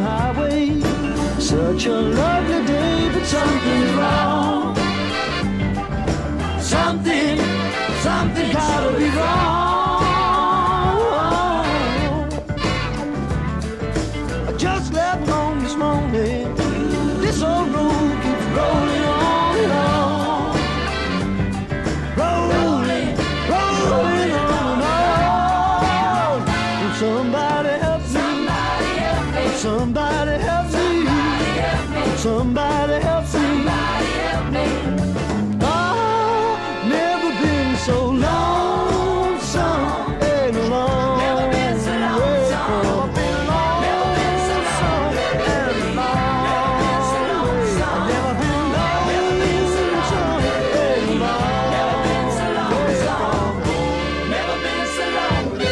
highway. Such a lovely day, but something's wrong. Something gotta be wrong. I just left home this morning. This old road keeps rolling on and on. Rolling on and on. And somebody help me. Somebody help me. Somebody help me. Oh, never been so lonesome and alone. Never been so lonesome. Never been so lonesome and alone. Never been lonesome and alone. Never been so lonesome. Never been so lonely.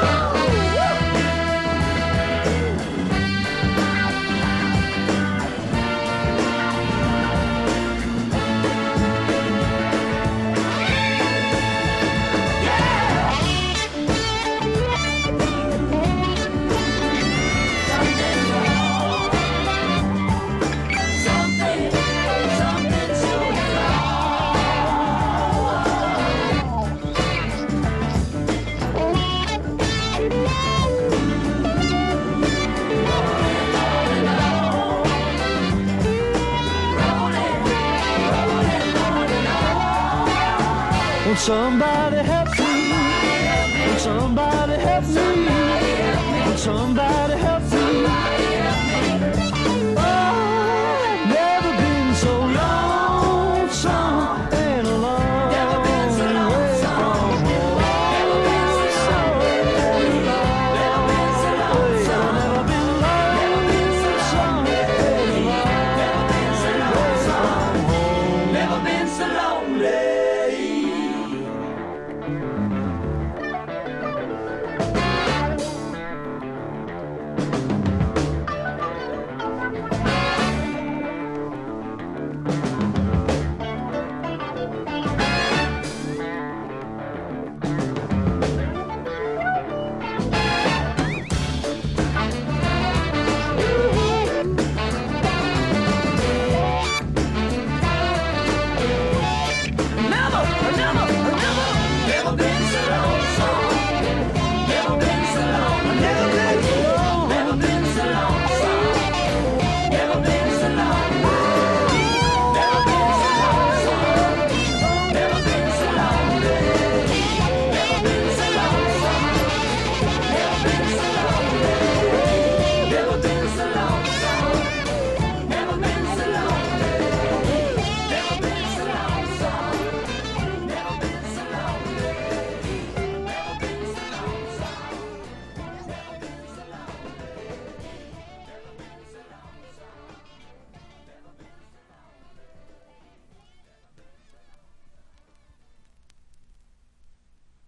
Will somebody help me? Will somebody help me? Will somebody help me?